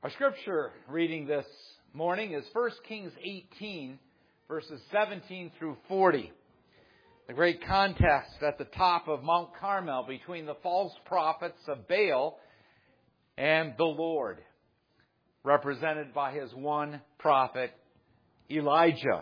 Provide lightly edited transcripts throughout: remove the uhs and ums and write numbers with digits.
Our scripture reading this morning is 1 Kings 18, verses 17 through 40. The great contest at the top of Mount Carmel between the false prophets of Baal and the Lord, represented by his one prophet, Elijah.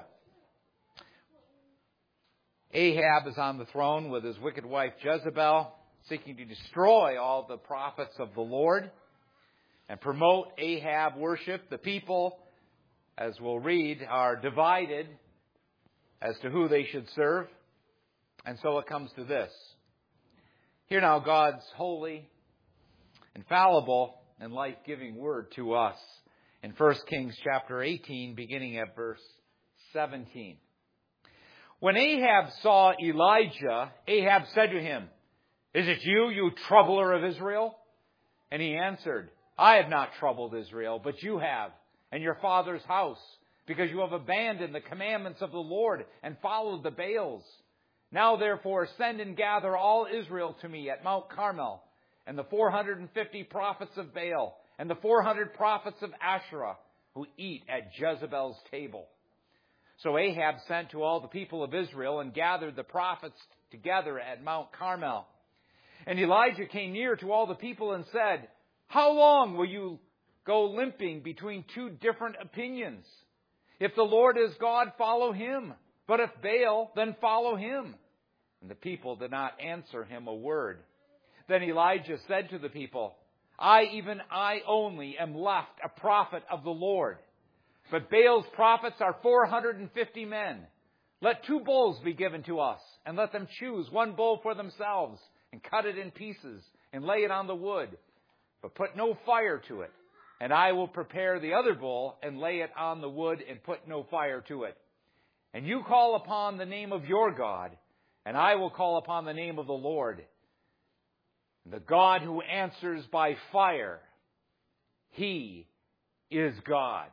Ahab is on the throne with his wicked wife Jezebel, seeking to destroy all the prophets of the Lord and promote Ahab worship. The people, as we'll read, are divided as to who they should serve. And so it comes to this. Hear now God's holy, infallible, and life-giving word to us in 1 Kings chapter 18, beginning at verse 17. When Ahab saw Elijah, Ahab said to him, "Is it you, you troubler of Israel?" And he answered, "I have not troubled Israel, but you have, and your father's house, because you have abandoned the commandments of the Lord and followed the Baals. Now therefore send and gather all Israel to me at Mount Carmel, and the 450 prophets of Baal, and the 400 prophets of Asherah, who eat at Jezebel's table." So Ahab sent to all the people of Israel and gathered the prophets together at Mount Carmel. And Elijah came near to all the people and said, "How long will you go limping between two different opinions? If the Lord is God, follow him. But if Baal, then follow him." And the people did not answer him a word. Then Elijah said to the people, even I only, am left a prophet of the Lord. But Baal's prophets are 450 men. Let 2 bulls be given to us, and let them choose 1 bull for themselves, and cut it in pieces, and lay it on the wood. But put no fire to it. And I will prepare the other bull, and lay it on the wood, and put no fire to it. And you call upon the name of your God, and I will call upon the name of the Lord. The God who answers by fire, he is God.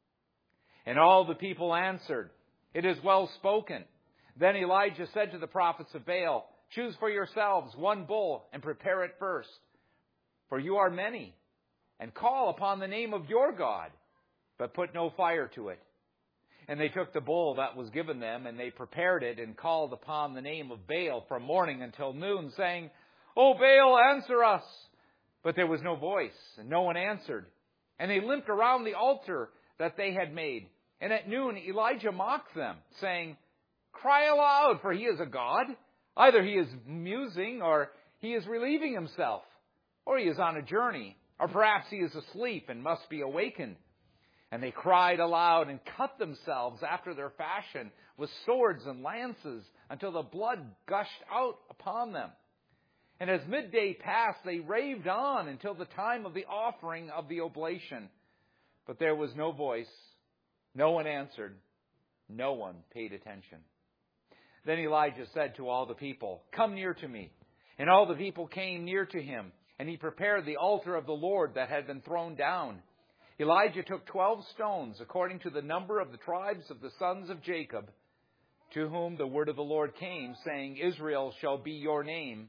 And all the people answered, "It is well spoken." Then Elijah said to the prophets of Baal, "Choose for yourselves 1 bull and prepare it first, for you are many, and call upon the name of your God, but put no fire to it." And they took the bull that was given them, and they prepared it and called upon the name of Baal from morning until noon, saying, "O Baal, answer us." But there was no voice, and no one answered. And they limped around the altar that they had made. And at noon Elijah mocked them, saying, "Cry aloud, for he is a god. Either he is musing, or he is relieving himself, or he is on a journey, or perhaps he is asleep and must be awakened." And they cried aloud and cut themselves after their fashion with swords and lances until the blood gushed out upon them. And as midday passed, they raved on until the time of the offering of the oblation. But there was no voice. No one answered. No one paid attention. Then Elijah said to all the people, "Come near to me." And all the people came near to him, and he prepared the altar of the Lord that had been thrown down. Elijah took 12 stones, according to the number of the tribes of the sons of Jacob, to whom the word of the Lord came, saying, "Israel shall be your name."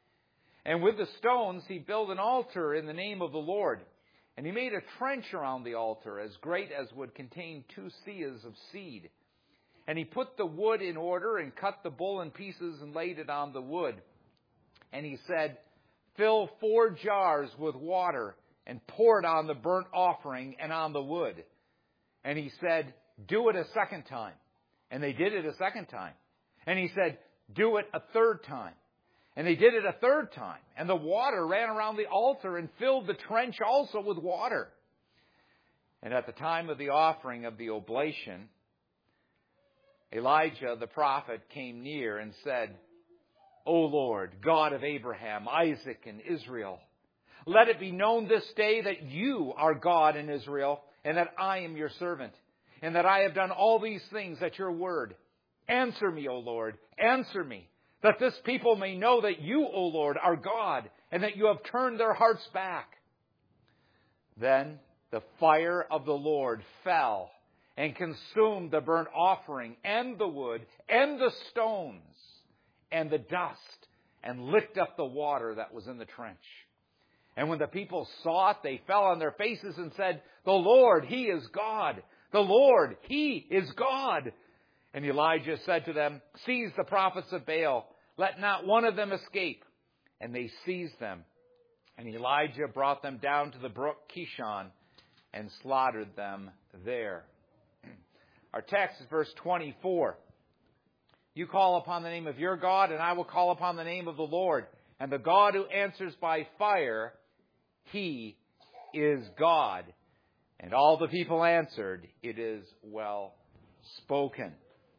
And with the stones he built an altar in the name of the Lord. And he made a trench around the altar, as great as would contain 2 seahs of seed. And he put the wood in order, and cut the bull in pieces, and laid it on the wood. And he said, "Fill 4 jars with water, and pour it on the burnt offering and on the wood." And he said, "Do it a second time." And they did it a second time. And he said, "Do it a third time." And they did it a third time. And the water ran around the altar and filled the trench also with water. And at the time of the offering of the oblation, Elijah the prophet came near and said, "O Lord, God of Abraham, Isaac, and Israel, let it be known this day that you are God in Israel, and that I am your servant, and that I have done all these things at your word. Answer me, O Lord, answer me, that this people may know that you, O Lord, are God, and that you have turned their hearts back." Then the fire of the Lord fell and consumed the burnt offering and the wood and the stones and the dust, and licked up the water that was in the trench. And when the people saw it, they fell on their faces and said, "The Lord, He is God. The Lord, He is God." And Elijah said to them, "Seize the prophets of Baal. Let not one of them escape." And they seized them. And Elijah brought them down to the brook Kishon and slaughtered them there. Our text is verse 24. "You call upon the name of your God, and I will call upon the name of the Lord. And the God who answers by fire, He is God." And all the people answered, "It is well spoken."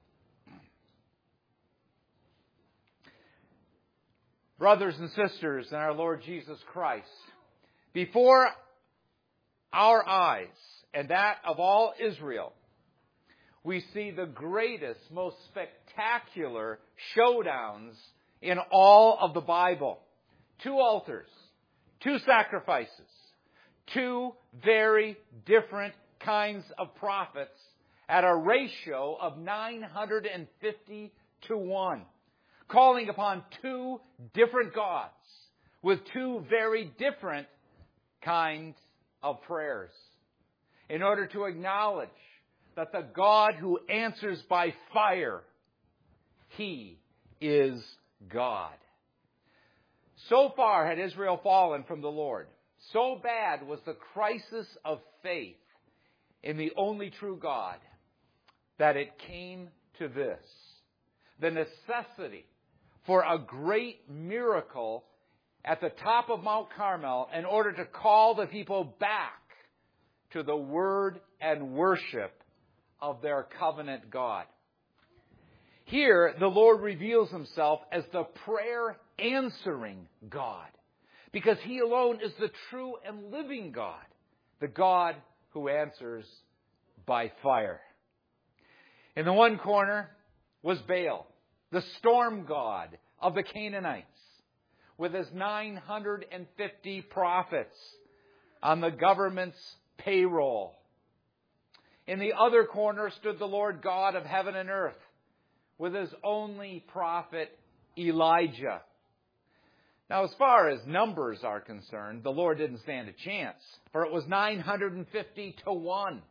Brothers and sisters in our Lord Jesus Christ, before our eyes and that of all Israel, we see the greatest, most spectacular showdowns in all of the Bible. 2 altars, 2 sacrifices, 2 very different kinds of prophets at a ratio of 950 to 1, calling upon 2 different gods with 2 very different kinds of prayers in order to acknowledge that the God who answers by fire, He is God. So far had Israel fallen from the Lord. So bad was the crisis of faith in the only true God that it came to this: the necessity for a great miracle at the top of Mount Carmel in order to call the people back to the word and worship of their covenant God. Here, the Lord reveals Himself as the prayer-answering God, because He alone is the true and living God, the God who answers by fire. In the one corner was Baal, the storm god of the Canaanites, with his 950 prophets on the government's payroll. In the other corner stood the Lord God of heaven and earth, with His only prophet Elijah. Now, as far as numbers are concerned, the Lord didn't stand a chance, for it was 950 to 1.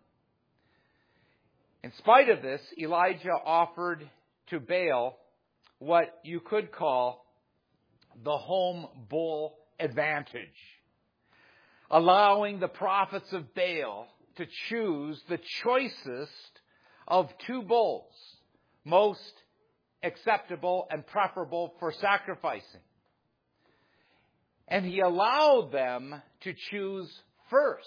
In spite of this, Elijah offered to Baal what you could call the home bull advantage, allowing the prophets of Baal to choose the choicest of 2 bulls, most acceptable and preferable for sacrificing. And he allowed them to choose first.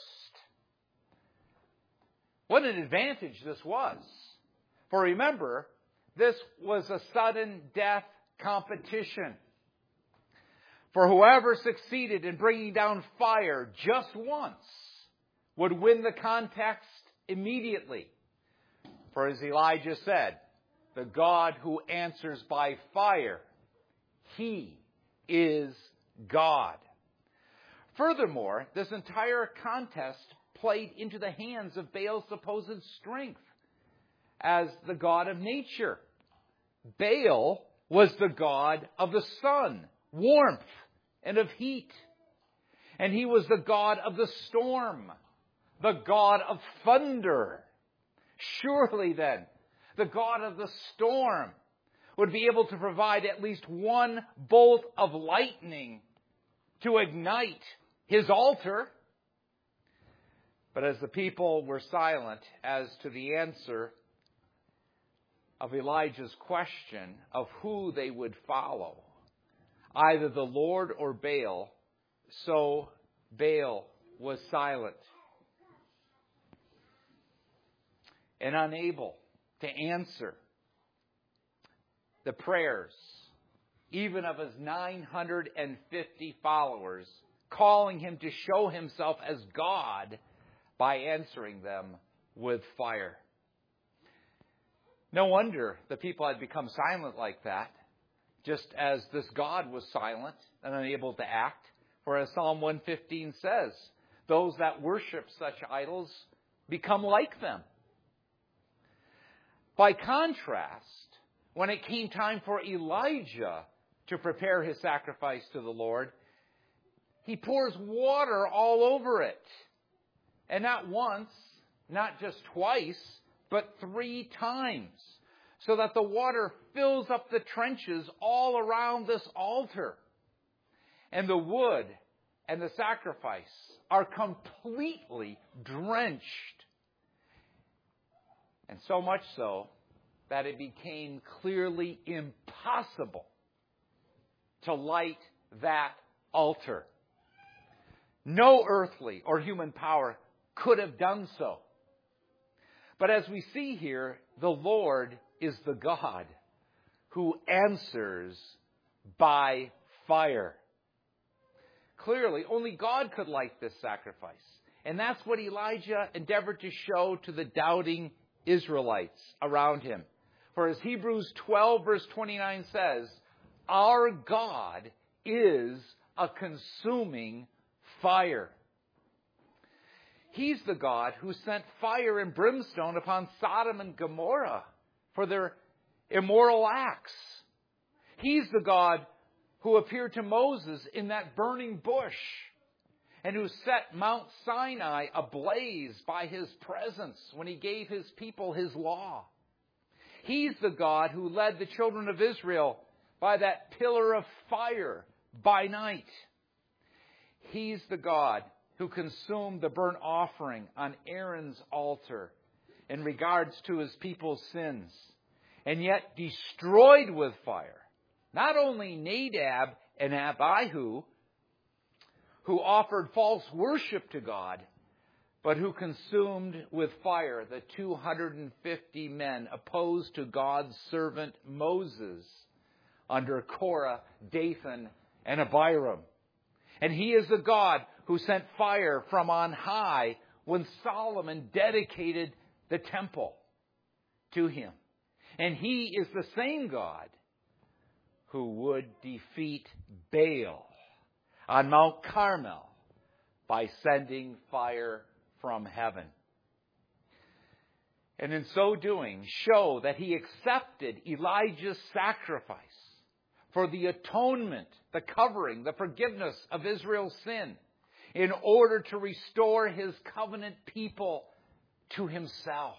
What an advantage this was. For remember, this was a sudden death competition. For whoever succeeded in bringing down fire just once would win the contest immediately. For as Elijah said, the God who answers by fire, He is God. Furthermore, this entire contest played into the hands of Baal's supposed strength as the god of nature. Baal was the god of the sun, warmth, and of heat. And he was the god of the storm, the god of thunder. Surely then, the god of the storm would be able to provide at least one bolt of lightning to ignite his altar. But as the people were silent as to the answer of Elijah's question of who they would follow, either the Lord or Baal, so Baal was silent and unable to answer the prayers, even of his 950 followers, calling him to show himself as God by answering them with fire. No wonder the people had become silent like that, just as this God was silent and unable to act. For as Psalm 115 says, those that worship such idols become like them. By contrast, when it came time for Elijah to prepare his sacrifice to the Lord, He pours water all over it. And not once, not just twice, but 3 times. So that the water fills up the trenches all around this altar. And the wood and the sacrifice are completely drenched. And so much so that it became clearly impossible to light that altar. No earthly or human power could have done so. But as we see here, the Lord is the God who answers by fire. Clearly, only God could light this sacrifice. And that's what Elijah endeavored to show to the doubting Israelites around him. For as Hebrews 12 verse 29 says, our God is a consuming fire. He's the God who sent fire and brimstone upon Sodom and Gomorrah for their immoral acts. He's the God who appeared to Moses in that burning bush and who set Mount Sinai ablaze by his presence when he gave his people his law. He's the God who led the children of Israel by that pillar of fire by night. He's the God who consumed the burnt offering on Aaron's altar in regards to his people's sins, and yet destroyed with fire not only Nadab and Abihu, who offered false worship to God, but who consumed with fire the 250 men opposed to God's servant Moses under Korah, Dathan, and Abiram. And he is the God who sent fire from on high when Solomon dedicated the temple to him. And he is the same God who would defeat Baal on Mount Carmel by sending fire from heaven. And in so doing, show that he accepted Elijah's sacrifice for the atonement, the covering, the forgiveness of Israel's sin, in order to restore his covenant people to himself.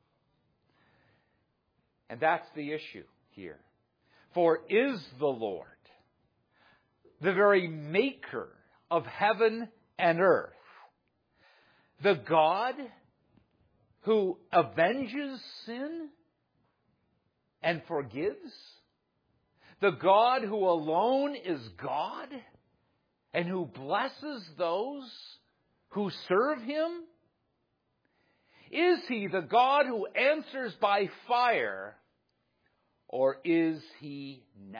And that's the issue here. For is the Lord, the very maker of heaven and earth, the God who avenges sin and forgives? The God who alone is God and who blesses those who serve him? Is he the God who answers by fire, or is he not?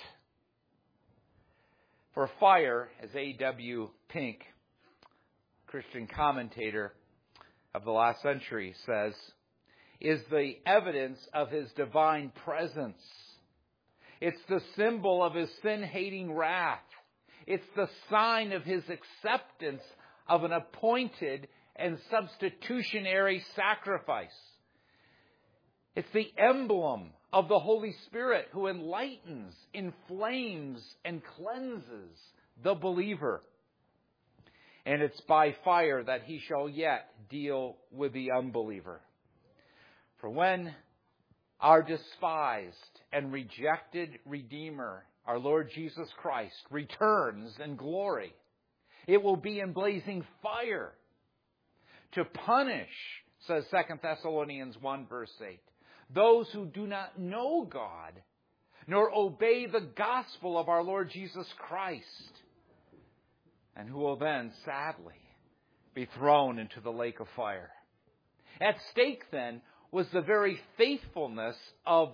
For fire, as A.W. Pink, Christian commentator of the last century, says, is the evidence of his divine presence. It's the symbol of his sin-hating wrath. It's the sign of his acceptance of an appointed and substitutionary sacrifice. It's the emblem of the Holy Spirit who enlightens, inflames, and cleanses the believer. And it's by fire that he shall yet deal with the unbeliever. For when our despised and rejected Redeemer, our Lord Jesus Christ, returns in glory, it will be in blazing fire to punish, says 2 Thessalonians 1 verse 8, those who do not know God, nor obey the gospel of our Lord Jesus Christ, and who will then, sadly, be thrown into the lake of fire. At stake, then, was the very faithfulness of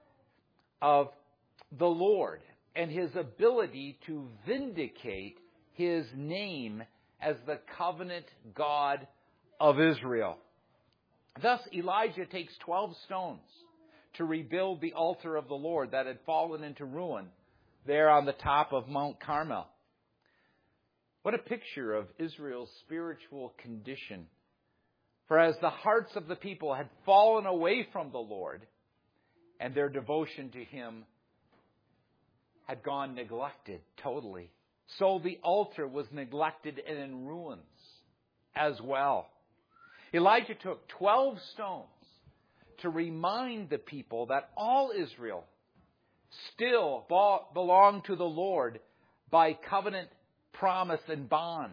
the Lord and his ability to vindicate his name as the covenant God of Israel. Thus, Elijah takes 12 stones to rebuild the altar of the Lord that had fallen into ruin there on the top of Mount Carmel. What a picture of Israel's spiritual condition. For as the hearts of the people had fallen away from the Lord, and their devotion to him had gone neglected totally, so the altar was neglected and in ruins as well. Elijah took 12 stones to remind the people that all Israel still belonged to the Lord by covenant, promise, and bond.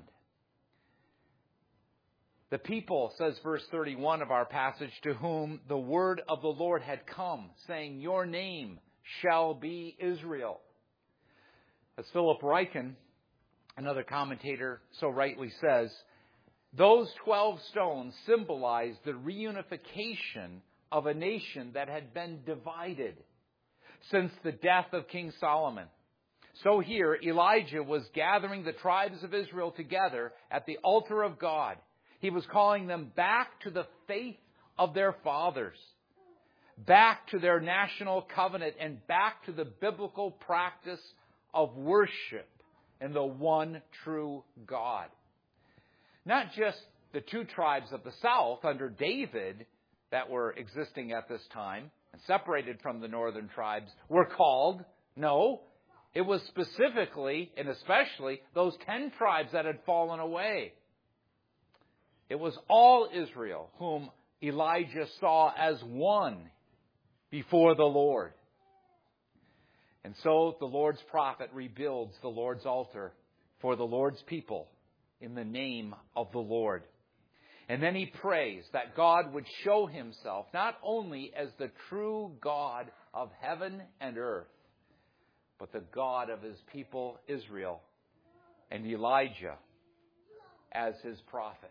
The people, says verse 31 of our passage, to whom the word of the Lord had come, saying, your name shall be Israel. As Philip Ryken, another commentator, so rightly says, those 12 stones symbolize the reunification of a nation that had been divided since the death of King Solomon. So here, Elijah was gathering the tribes of Israel together at the altar of God. He was calling them back to the faith of their fathers, back to their national covenant, and back to the biblical practice of worship and the one true God. Not just the two tribes of the south under David that were existing at this time and separated from the northern tribes were called. No, it was specifically and especially those 10 tribes that had fallen away. It was all Israel whom Elijah saw as one before the Lord. And so the Lord's prophet rebuilds the Lord's altar for the Lord's people in the name of the Lord. And then he prays that God would show himself not only as the true God of heaven and earth, but the God of his people Israel, and Elijah as his prophet.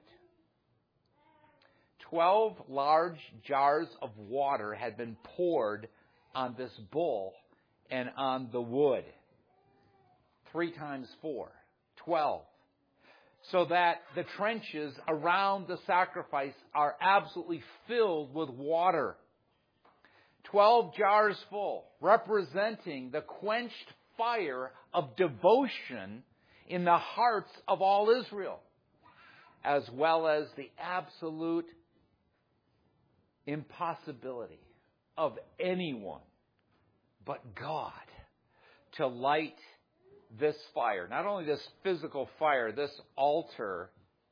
12 large jars of water had been poured on this bull and on the wood. 3 times 4, 12. So that the trenches around the sacrifice are absolutely filled with water. 12 jars full, representing the quenched fire of devotion in the hearts of all Israel, as well as the absolute impossibility of anyone but God to light this fire. Not only this physical fire, this altar,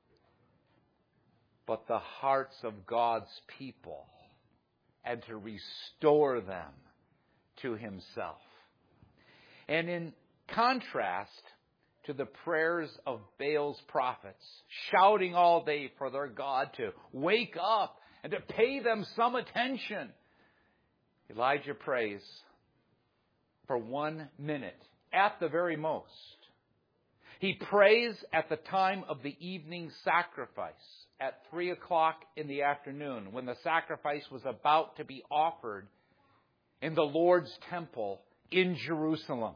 but the hearts of God's people, and to restore them to himself. And in contrast to the prayers of Baal's prophets, shouting all day for their God to wake up and to pay them some attention, Elijah prays for 1 minute at the very most. He prays at the time of the evening sacrifice at 3 o'clock in the afternoon, when the sacrifice was about to be offered in the Lord's temple in Jerusalem.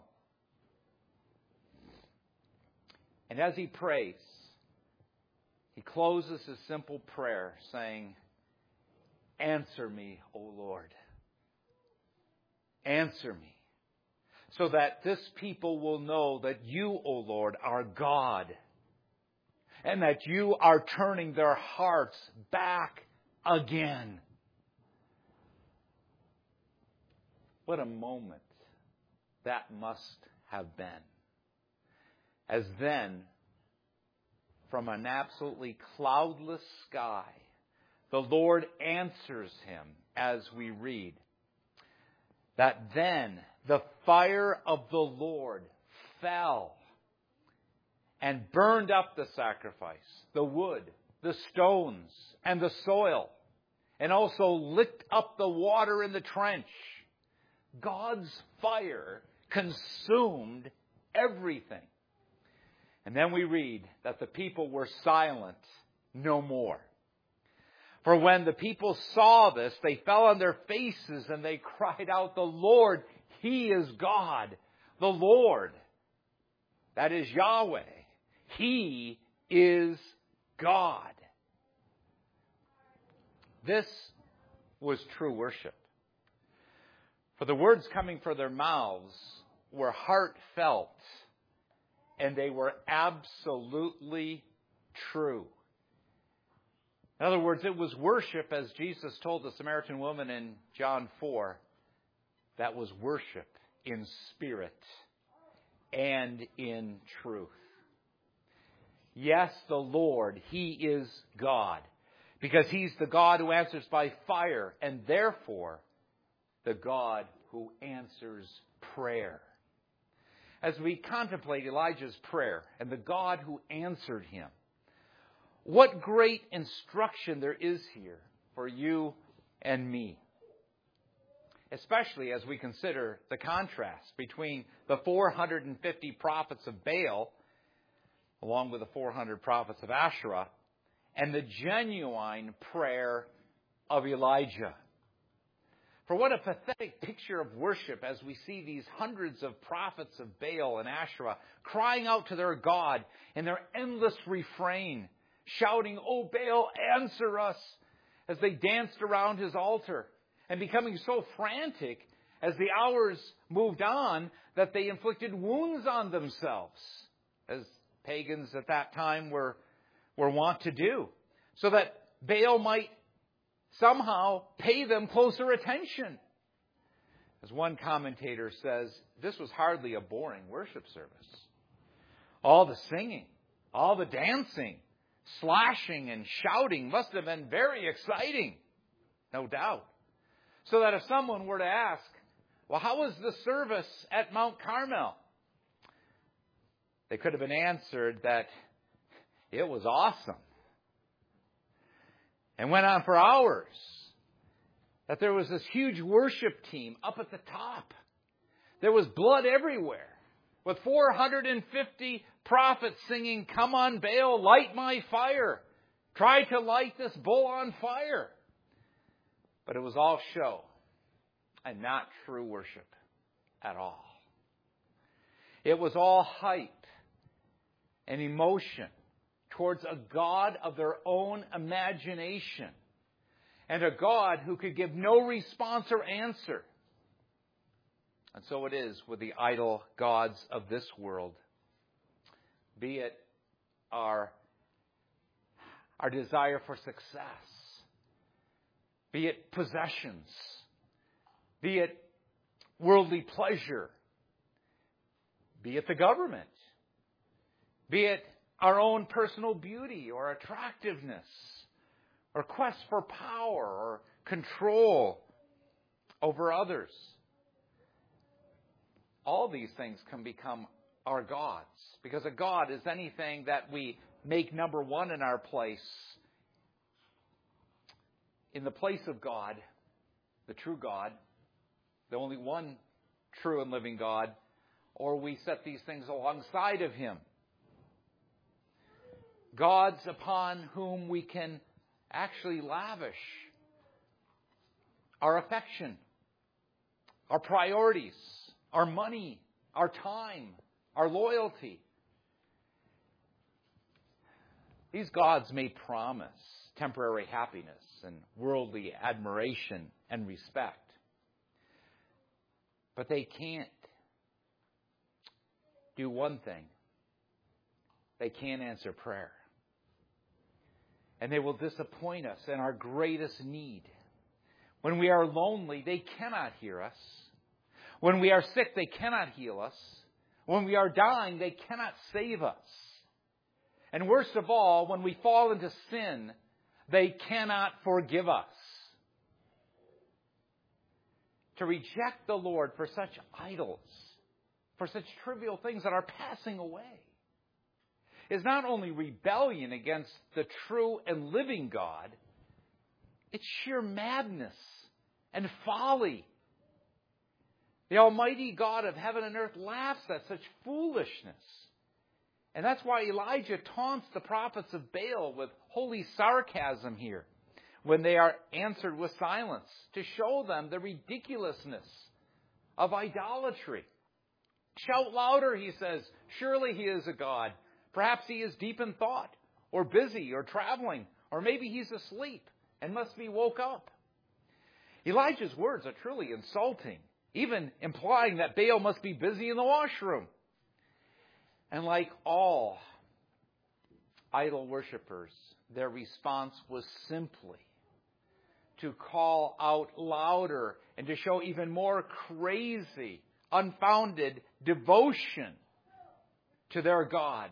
And as he prays, he closes his simple prayer saying, answer me, O Lord. Answer me, so that this people will know that you, O Lord, are God, and that you are turning their hearts back again. What a moment that must have been. As then, from an absolutely cloudless sky, the Lord answers him as we read, that then the fire of the Lord fell and burned up the sacrifice, the wood, the stones, and the soil, and also licked up the water in the trench. God's fire consumed everything. And then we read that the people were silent no more. For when the people saw this, they fell on their faces and they cried out, the Lord, He is God. The Lord, that is Yahweh, He is God. This was true worship. For the words coming from their mouths were heartfelt, and they were absolutely true. In other words, it was worship, as Jesus told the Samaritan woman in John 4, that was worship in spirit and in truth. Yes, the Lord, He is God, because He's the God who answers by fire, and therefore the God who answers prayer. As we contemplate Elijah's prayer and the God who answered him, what great instruction there is here for you and me. Especially as we consider the contrast between the 450 prophets of Baal, along with the 400 prophets of Asherah, and the genuine prayer of Elijah. For what a pathetic picture of worship as we see these hundreds of prophets of Baal and Asherah crying out to their God in their endless refrain, shouting, "O Baal, answer us," as they danced around his altar, and becoming so frantic as the hours moved on that they inflicted wounds on themselves, as pagans at that time were wont to do, so that Baal might somehow pay them closer attention. As one commentator says, this was hardly a boring worship service. All the singing, all the dancing, slashing and shouting must have been very exciting, no doubt. So that if someone were to ask, well, how was the service at Mount Carmel? They could have been answered that it was awesome. And went on for hours. That there was this huge worship team up at the top. There was blood everywhere. With 450 prophets singing, "Come on, Baal, light my fire. Try to light this bull on fire." But it was all show and not true worship at all. It was all hype and emotion towards a God of their own imagination, and a God who could give no response or answer. And so it is with the idol gods of this world. Be it our desire for success, be it possessions, be it worldly pleasure, be it the government, be it our own personal beauty or attractiveness, or quest for power or control over others. All these things can become our gods, because a god is anything that we make number one in our place, in the place of God, the true God, the only one true and living God, or we set these things alongside of Him. Gods upon whom we can actually lavish our affection, our priorities, our money, our time, our loyalty. These gods may promise temporary happiness and worldly admiration and respect, but they can't do one thing. They can't answer prayer. And they will disappoint us in our greatest need. When we are lonely, they cannot hear us. When we are sick, they cannot heal us. When we are dying, they cannot save us. And worst of all, when we fall into sin, they cannot forgive us. To reject the Lord for such idols, for such trivial things that are passing away, is not only rebellion against the true and living God, it's sheer madness and folly. The Almighty God of heaven and earth laughs at such foolishness. And that's why Elijah taunts the prophets of Baal with holy sarcasm here when they are answered with silence, to show them the ridiculousness of idolatry. Shout louder, he says. Surely He is a God. Perhaps He is deep in thought, or busy, or traveling, or maybe He's asleep and must be woke up. Elijah's words are truly insulting, even implying that Baal must be busy in the washroom. And like all idol worshippers, their response was simply to call out louder and to show even more crazy, unfounded devotion to their God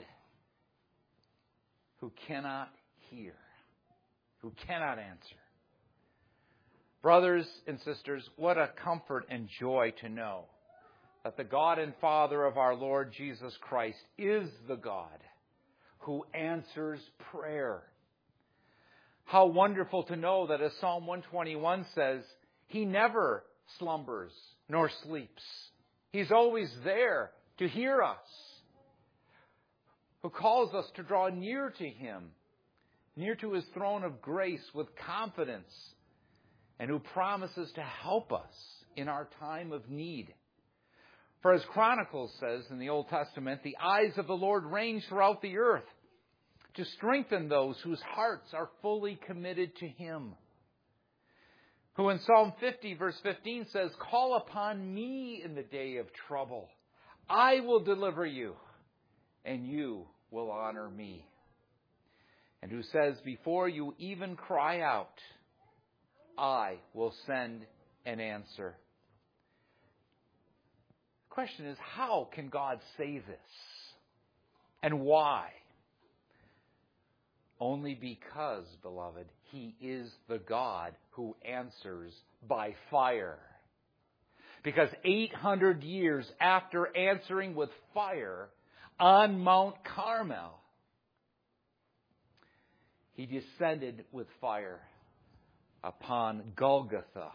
who cannot hear, who cannot answer. Brothers and sisters, what a comfort and joy to know that the God and Father of our Lord Jesus Christ is the God who answers prayer. How wonderful to know that, as Psalm 121 says, He never slumbers nor sleeps. He's always there to hear us, who calls us to draw near to Him, near to His throne of grace with confidence, and who promises to help us in our time of need. For as Chronicles says in the Old Testament, the eyes of the Lord range throughout the earth to strengthen those whose hearts are fully committed to Him. Who in Psalm 50 verse 15 says, call upon me in the day of trouble. I will deliver you, and you will honor me. And who says, before you even cry out, I will send an answer. The question is, how can God say this? And why? Only because, beloved, He is the God who answers by fire. Because 800 years after answering with fire on Mount Carmel, He descended with fire upon Golgotha,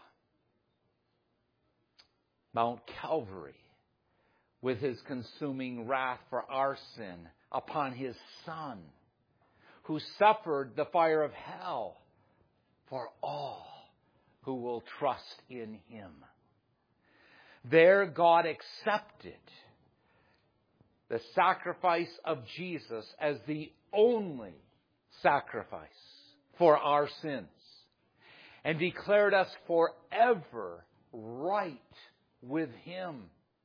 Mount Calvary, with His consuming wrath for our sin upon His Son, who suffered the fire of hell for all who will trust in Him. There God accepted the sacrifice of Jesus as the only sacrifice for our sins, and declared us forever right with Him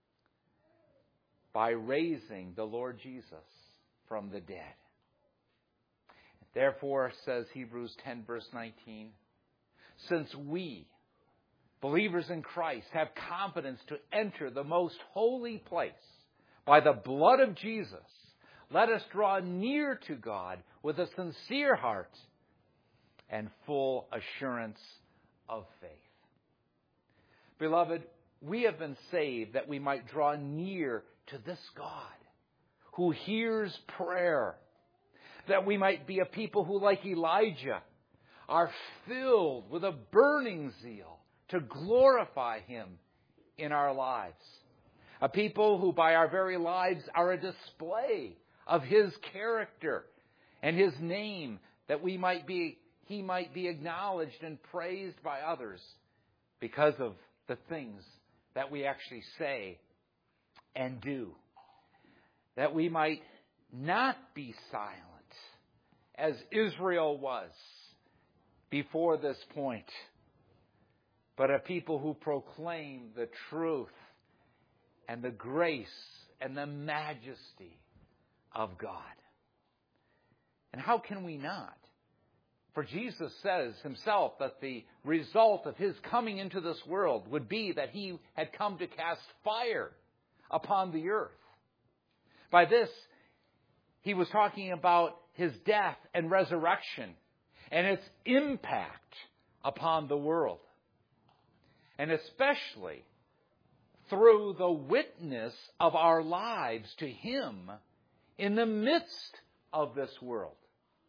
by raising the Lord Jesus from the dead. Therefore, says Hebrews 10 verse 19, since we, believers in Christ, have confidence to enter the most holy place by the blood of Jesus, let us draw near to God with a sincere heart and full assurance of faith. Beloved, we have been saved that we might draw near to this God who hears prayer, that we might be a people who, like Elijah, are filled with a burning zeal to glorify Him in our lives. A people who by our very lives are a display of His character and His name, that He might be acknowledged and praised by others because of the things that we actually say and do. That we might not be silent, as Israel was before this point, but a people who proclaim the truth and the grace and the majesty of God. And how can we not? For Jesus says Himself that the result of His coming into this world would be that He had come to cast fire upon the earth. By this, He was talking about His death and resurrection and its impact upon the world. And especially through the witness of our lives to Him in the midst of this world.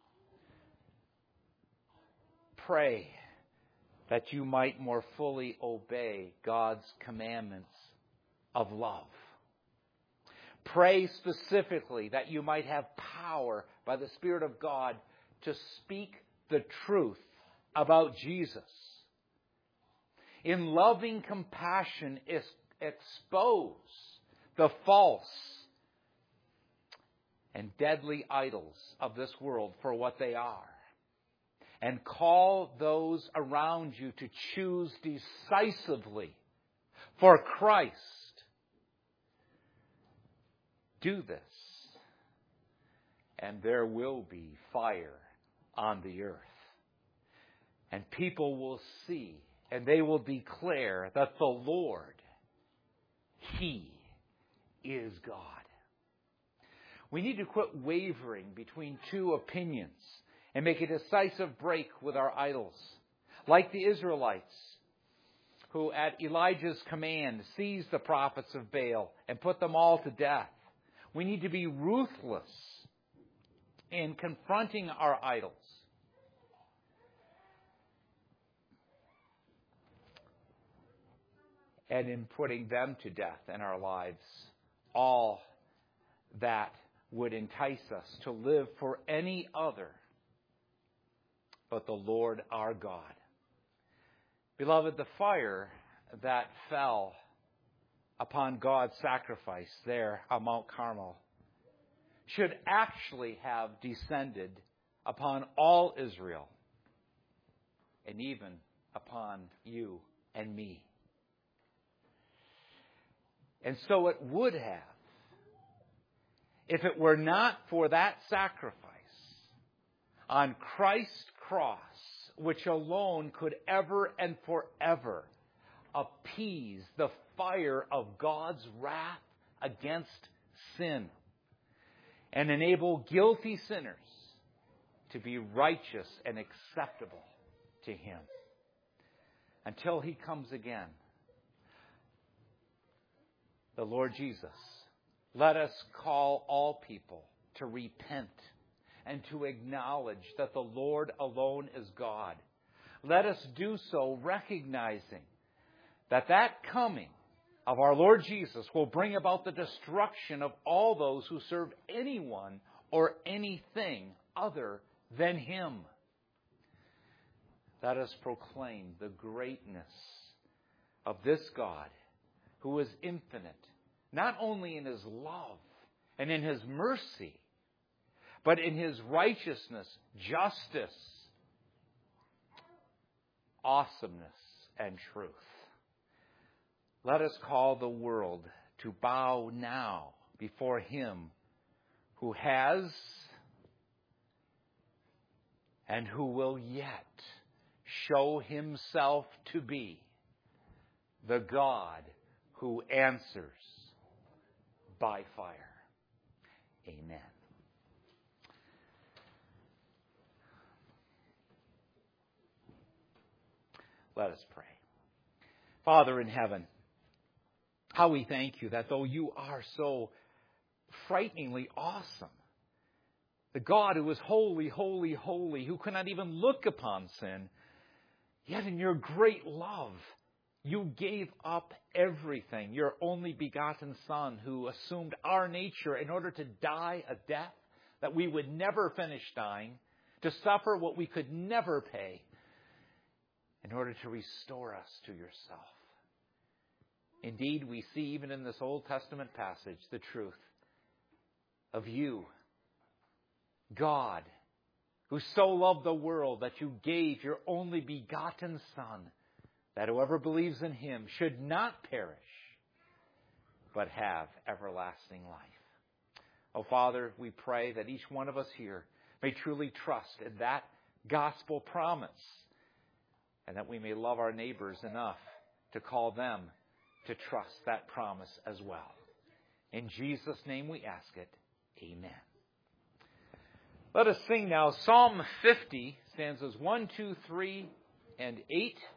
Pray that you might more fully obey God's commandments of love. Pray specifically that you might have power by the Spirit of God to speak the truth about Jesus. In loving compassion, expose the false and deadly idols of this world for what they are. And call those around you to choose decisively for Christ. Do this, and there will be fire on the earth. And people will see, and they will declare that the Lord, He is God. We need to quit wavering between two opinions and make a decisive break with our idols. Like the Israelites, who at Elijah's command seized the prophets of Baal and put them all to death. We need to be ruthless in confronting our idols. And in putting them to death in our lives, all that would entice us to live for any other but the Lord our God. Beloved, the fire that fell upon God's sacrifice there on Mount Carmel should actually have descended upon all Israel and even upon you and me. And so it would have, if it were not for that sacrifice on Christ's cross, which alone could ever and forever appease the fire of God's wrath against sin and enable guilty sinners to be righteous and acceptable to Him until He comes again. The Lord Jesus, let us call all people to repent and to acknowledge that the Lord alone is God. Let us do so recognizing that coming of our Lord Jesus will bring about the destruction of all those who serve anyone or anything other than Him. Let us proclaim the greatness of this God who is infinite, not only in His love and in His mercy, but in His righteousness, justice, awesomeness, and truth. Let us call the world to bow now before Him who has and who will yet show Himself to be the God who answers by fire. Amen. Let us pray. Father in heaven, how we thank You that though You are so frighteningly awesome, the God who is holy, holy, holy, who cannot even look upon sin, yet in Your great love, You gave up everything, Your only begotten Son, who assumed our nature in order to die a death that we would never finish dying, to suffer what we could never pay, in order to restore us to Yourself. Indeed, we see even in this Old Testament passage the truth of You, God, who so loved the world that You gave Your only begotten Son, that whoever believes in Him should not perish, but have everlasting life. Oh, Father, we pray that each one of us here may truly trust in that gospel promise, and that we may love our neighbors enough to call them to trust that promise as well. In Jesus' name we ask it. Amen. Let us sing now Psalm 50, stanzas 1, 2, 3, and 8.